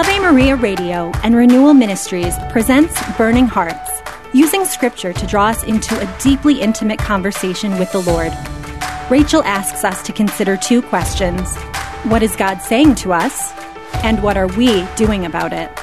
Ave Maria Radio and Renewal Ministries presents Burning Hearts, using Scripture to draw us into a deeply intimate conversation with the Lord. Rachel asks us to consider two questions. What is God saying to us? And what are we doing about it?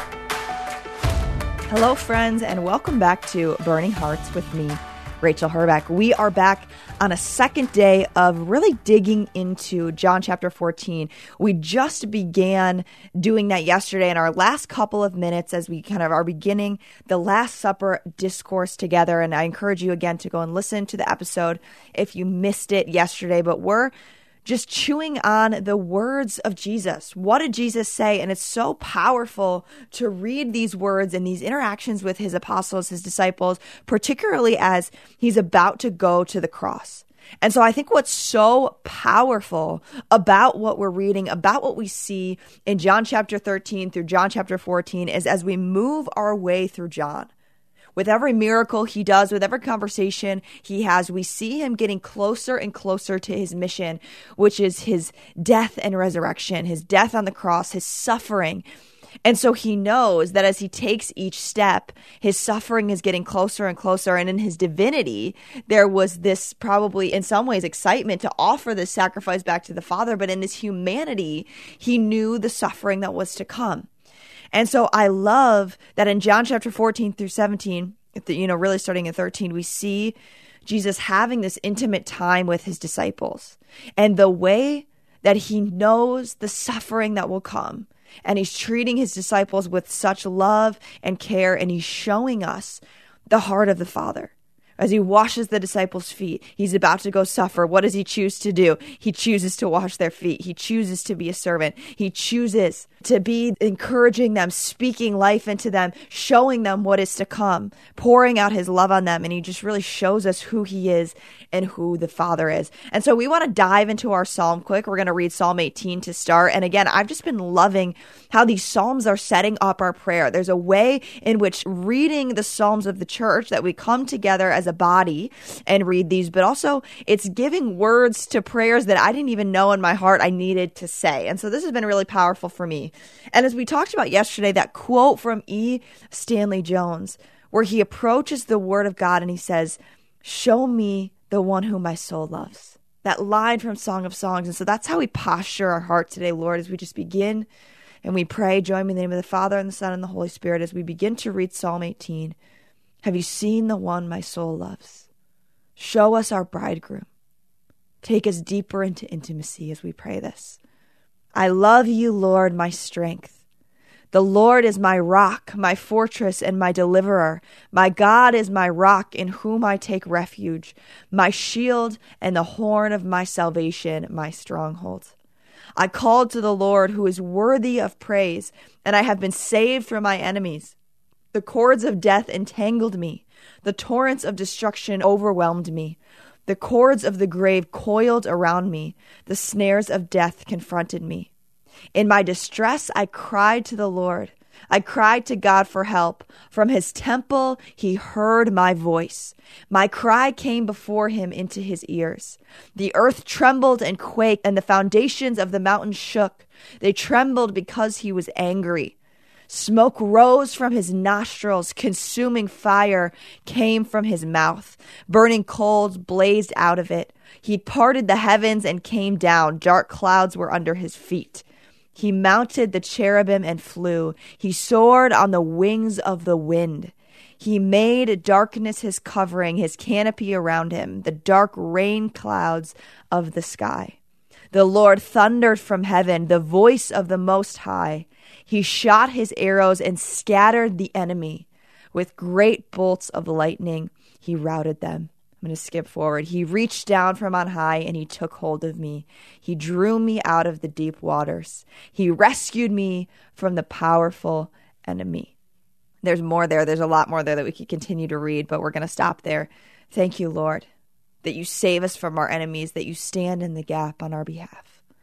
Hello, friends, and welcome back to Burning Hearts with me, Rachel Herbeck. We are back on a second day of really digging into John chapter 14. We just began doing that yesterday in our last couple of minutes as we kind of are beginning the Last Supper discourse together. And I encourage you again to go and listen to the episode if you missed it yesterday. But we're just chewing on the words of Jesus. What did Jesus say? And it's so powerful to read these words and these interactions with his apostles, his disciples, particularly as he's about to go to the cross. And so I think what's so powerful about what we're reading, about what we see in John chapter 13 through John chapter 14 is as we move our way through John, with every miracle he does, with every conversation he has, we see him getting closer and closer to his mission, which is his death and resurrection, his death on the cross, his suffering. And so he knows that as he takes each step, his suffering is getting closer and closer. And in his divinity, there was this probably in some ways excitement to offer this sacrifice back to the Father. But in his humanity, he knew the suffering that was to come. And so I love that in John chapter 14 through 17, really starting in 13, we see Jesus having this intimate time with his disciples and the way that he knows the suffering that will come. And he's treating his disciples with such love and care, and he's showing us the heart of the Father. As he washes the disciples' feet, he's about to go suffer. What does he choose to do? He chooses to wash their feet. He chooses to be a servant. He chooses to be encouraging them, speaking life into them, showing them what is to come, pouring out his love on them. And he just really shows us who he is and who the Father is. And so we want to dive into our psalm quick. We're going to read Psalm 18 to start. And again, I've just been loving how these psalms are setting up our prayer. There's a way in which reading the psalms of the church that we come together as a body and read these, but also it's giving words to prayers that I didn't even know in my heart I needed to say. And so this has been really powerful for me. And as we talked about yesterday, that quote from E. Stanley Jones, where he approaches the word of God and he says, "Show me the one whom my soul loves." That line from Song of Songs. And so that's how we posture our heart today, Lord, as we just begin and we pray. Join me in the name of the Father and the Son and the Holy Spirit as we begin to read Psalm 18. Have you seen the one my soul loves? Show us our bridegroom. Take us deeper into intimacy as we pray this. I love you, Lord, my strength. The Lord is my rock, my fortress, and my deliverer. My God is my rock in whom I take refuge, my shield and the horn of my salvation, my stronghold. I called to the Lord who is worthy of praise, and I have been saved from my enemies. The cords of death entangled me. The torrents of destruction overwhelmed me. The cords of the grave coiled around me. The snares of death confronted me. In my distress, I cried to the Lord. I cried to God for help. From his temple, he heard my voice. My cry came before him into his ears. The earth trembled and quaked, and the foundations of the mountains shook. They trembled because he was angry. Smoke rose from his nostrils, consuming fire came from his mouth. Burning coals blazed out of it. He parted the heavens and came down. Dark clouds were under his feet. He mounted the cherubim and flew. He soared on the wings of the wind. He made darkness his covering, his canopy around him, the dark rain clouds of the sky. The Lord thundered from heaven, the voice of the Most High. He shot his arrows and scattered the enemy. With great bolts of lightning, he routed them. I'm going to skip forward. He reached down from on high and he took hold of me. He drew me out of the deep waters. He rescued me from the powerful enemy. There's more there. There's a lot more there that we could continue to read, but we're going to stop there. Thank you, Lord, that you save us from our enemies, that you stand in the gap on our behalf.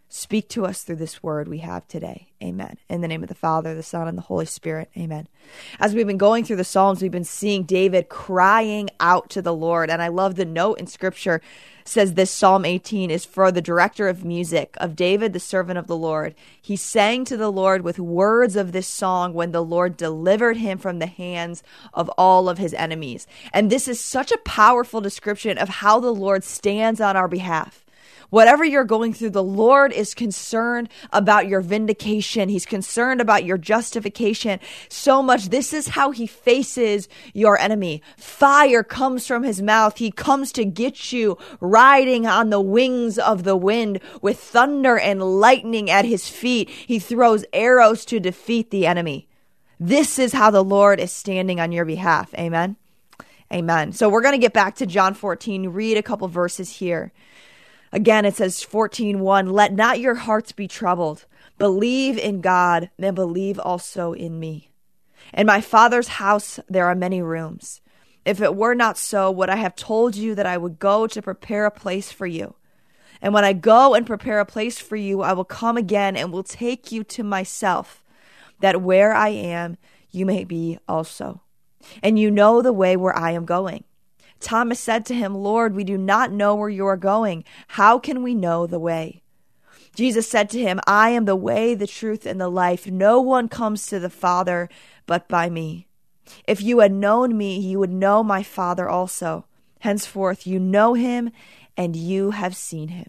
Speak to us through this word we have today. Amen. In the name of the Father, the Son, and the Holy Spirit. Amen. As we've been going through the Psalms, we've been seeing David crying out to the Lord. And I love the note in Scripture says this Psalm 18 is for the director of music, of David, the servant of the Lord. He sang to the Lord with words of this song when the Lord delivered him from the hands of all of his enemies. And this is such a powerful description of how the Lord stands on our behalf. Whatever you're going through, the Lord is concerned about your vindication. He's concerned about your justification so much. This is how he faces your enemy. Fire comes from his mouth. He comes to get you riding on the wings of the wind with thunder and lightning at his feet. He throws arrows to defeat the enemy. This is how the Lord is standing on your behalf. Amen. Amen. So we're going to get back to John 14, read a couple verses here. Again, it says 14:1, let not your hearts be troubled. Believe in God and believe also in me. In my Father's house there are many rooms. If it were not so, would I have told you that I would go to prepare a place for you? And when I go and prepare a place for you, I will come again and will take you to myself, that where I am, you may be also. And you know the way where I am going. Thomas said to him, Lord, we do not know where you are going. How can we know the way? Jesus said to him, I am the way, the truth, and the life. No one comes to the Father but by me. If you had known me, you would know my Father also. Henceforth, you know him and you have seen him.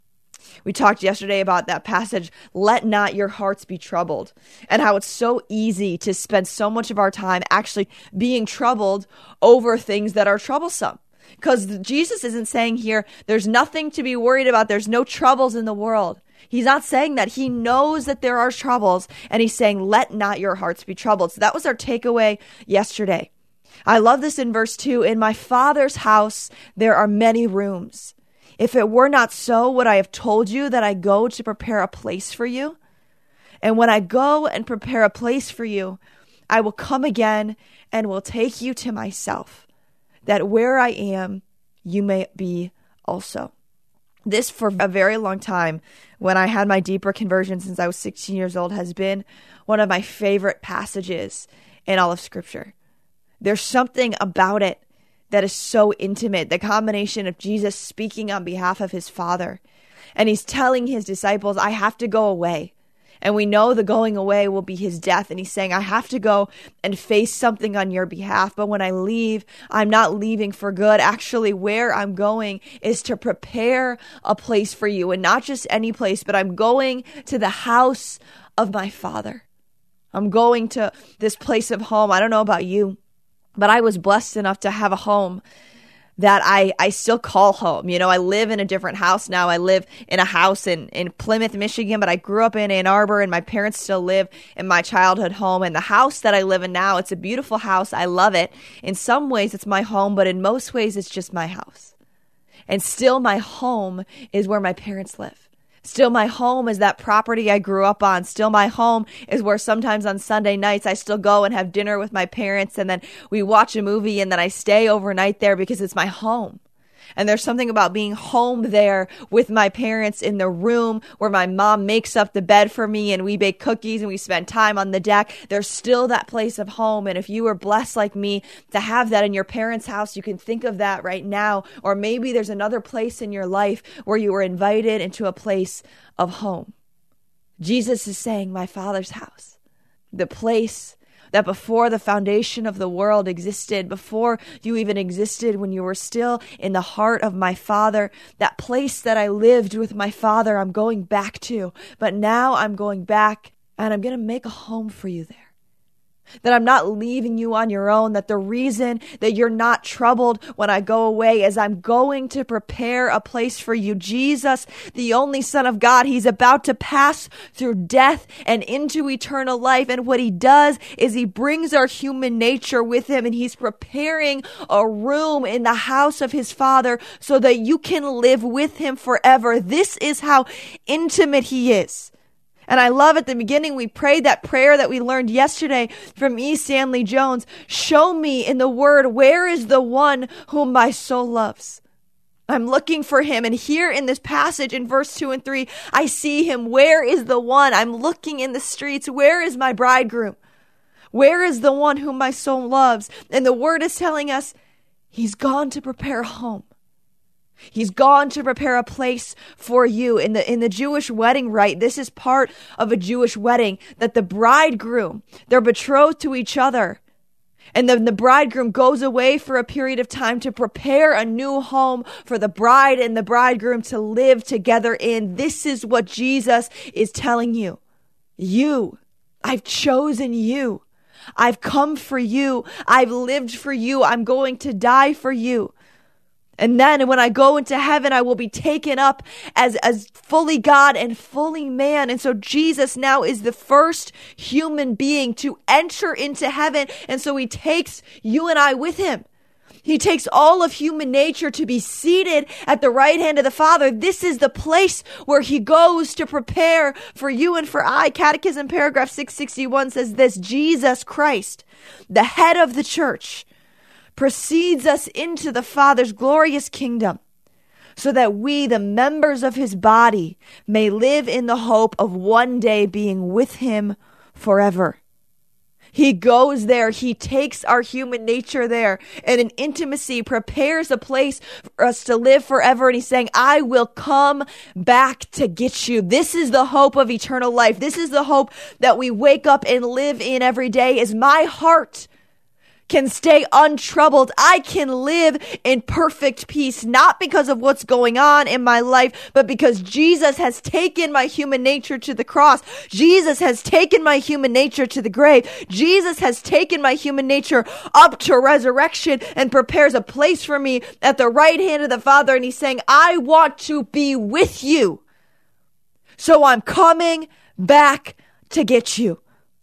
We talked yesterday about that passage, let not your hearts be troubled, and how it's so easy to spend so much of our time actually being troubled over things that are troublesome. Because Jesus isn't saying here, there's nothing to be worried about. There's no troubles in the world. He's not saying that. He knows that there are troubles, and he's saying, let not your hearts be troubled. So that was our takeaway yesterday. I love this in verse 2. In my Father's house, there are many rooms. If it were not so, would I have told you that I go to prepare a place for you? And when I go and prepare a place for you, I will come again and will take you to myself, that where I am, you may be also. This, for a very long time, when I had my deeper conversion since I was 16 years old, has been one of my favorite passages in all of Scripture. There's something about it that is so intimate, the combination of Jesus speaking on behalf of his Father. And he's telling his disciples, I have to go away. And we know the going away will be his death. And he's saying, I have to go and face something on your behalf. But when I leave, I'm not leaving for good. Actually, where I'm going is to prepare a place for you. And not just any place, but I'm going to the house of my Father. I'm going to this place of home. I don't know about you, but I was blessed enough to have a home that I still call home. You know, I live in a different house now. I live in a house in Plymouth, Michigan, but I grew up in Ann Arbor, and my parents still live in my childhood home. And the house that I live in now, it's a beautiful house. I love it. In some ways, it's my home, but in most ways, it's just my house. And still my home is where my parents live. Still my home is that property I grew up on. Still my home is where sometimes on Sunday nights I still go and have dinner with my parents, and then we watch a movie, and then I stay overnight there because it's my home. And there's something about being home there with my parents in the room where my mom makes up the bed for me and we bake cookies and we spend time on the deck. There's still that place of home. And if you were blessed like me to have that in your parents' house, you can think of that right now. Or maybe there's another place in your life where you were invited into a place of home. Jesus is saying, my Father's house, the place that before the foundation of the world existed, before you even existed, when you were still in the heart of my Father, that place that I lived with my Father, I'm going back to. But now I'm going back and I'm going to make a home for you there. That I'm not leaving you on your own, that the reason that you're not troubled when I go away is I'm going to prepare a place for you. Jesus, the only Son of God, he's about to pass through death and into eternal life. And what he does is he brings our human nature with him, and he's preparing a room in the house of his Father so that you can live with him forever. This is how intimate he is. And I love at the beginning, we prayed that prayer that we learned yesterday from E. Stanley Jones. Show me in the word, where is the one whom my soul loves? I'm looking for him. And here in this passage in verse 2 and 3, I see him. Where is the one? I'm looking in the streets. Where is my bridegroom? Where is the one whom my soul loves? And the word is telling us he's gone to prepare a home. He's gone to prepare a place for you. In the Jewish wedding rite, this is part of a Jewish wedding, that the bridegroom, they're betrothed to each other. And then the bridegroom goes away for a period of time to prepare a new home for the bride and the bridegroom to live together in. This is what Jesus is telling you. I've chosen you. I've come for you. I've lived for you. I'm going to die for you. And then when I go into heaven, I will be taken up as fully God and fully man. And so Jesus now is the first human being to enter into heaven. And so he takes you and I with him. He takes all of human nature to be seated at the right hand of the Father. This is the place where he goes to prepare for you and for I. Catechism paragraph 661 says this: Jesus Christ, the head of the church, precedes us into the Father's glorious kingdom, so that we, the members of his body, may live in the hope of one day being with him forever. He goes there. He takes our human nature there, and in intimacy prepares a place for us to live forever. And he's saying, I will come back to get you. This is the hope of eternal life. This is the hope that we wake up and live in every day. Is my heart can stay untroubled. I can live in perfect peace, not because of what's going on in my life, but because Jesus has taken my human nature to the cross. Jesus has taken my human nature to the grave. Jesus has taken my human nature up to resurrection and prepares a place for me at the right hand of the Father. And he's saying, I want to be with you. So I'm coming back to get you.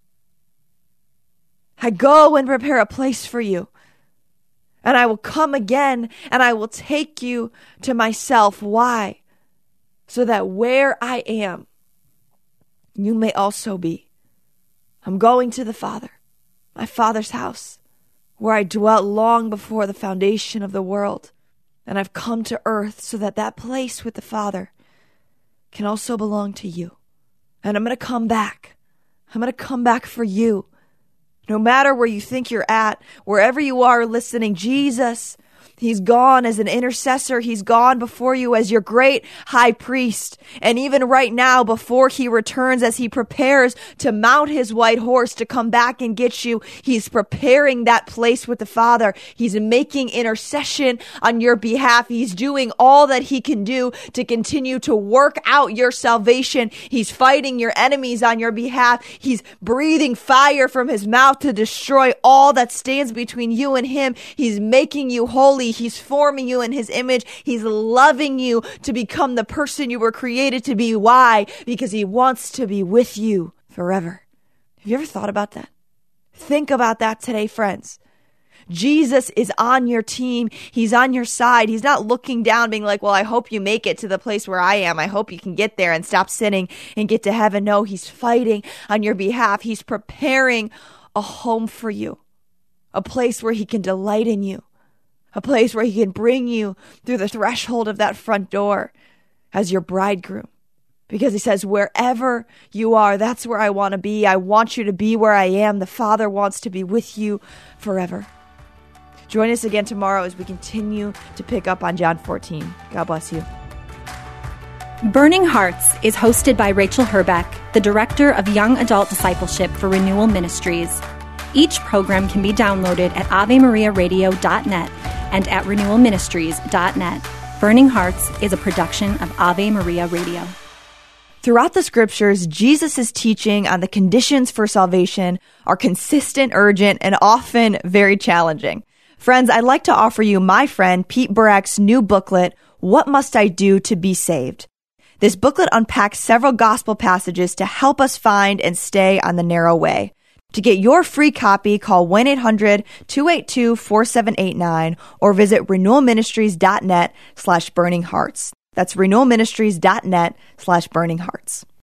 I go and prepare a place for you. And I will come again and I will take you to myself. Why? So that where I am, you may also be. I'm going to the Father, my Father's house, where I dwelt long before the foundation of the world. And I've come to earth so that that place with the Father can also belong to you. And I'm going to come back. I'm going to come back for you. No matter where you think you're at, wherever you are listening, Jesus, he's gone as an intercessor. He's gone before you as your great high priest. And even right now, before he returns, as he prepares to mount his white horse to come back and get you, he's preparing that place with the Father. He's making intercession on your behalf. He's doing all that he can do to continue to work out your salvation. He's fighting your enemies on your behalf. He's breathing fire from his mouth to destroy all that stands between you and him. He's making you holy. He's forming you in his image. He's loving you to become the person you were created to be. Why? Because he wants to be with you forever. Have you ever thought about that? Think about that today, friends. Jesus is on your team. He's on your side. He's not looking down being like, well, I hope you make it to the place where I am. I hope you can get there and stop sinning and get to heaven. No, he's fighting on your behalf. He's preparing a home for you, a place where he can delight in you. A place where he can bring you through the threshold of that front door as your bridegroom. Because he says, wherever you are, that's where I want to be. I want you to be where I am. The Father wants to be with you forever. Join us again tomorrow as we continue to pick up on John 14. God bless you. Burning Hearts is hosted by Rachel Herbeck, the Director of Young Adult Discipleship for Renewal Ministries. Each program can be downloaded at AveMariaRadio.net and at RenewalMinistries.net. Burning Hearts is a production of Ave Maria Radio. Throughout the scriptures, Jesus' teaching on the conditions for salvation are consistent, urgent, and often very challenging. Friends, I'd like to offer you my friend Pete Burak's new booklet, What Must I Do to Be Saved? This booklet unpacks several gospel passages to help us find and stay on the narrow way. To get your free copy, call 1-800-282-4789 or visit renewalministries.net/burninghearts. That's renewalministries.net/burninghearts.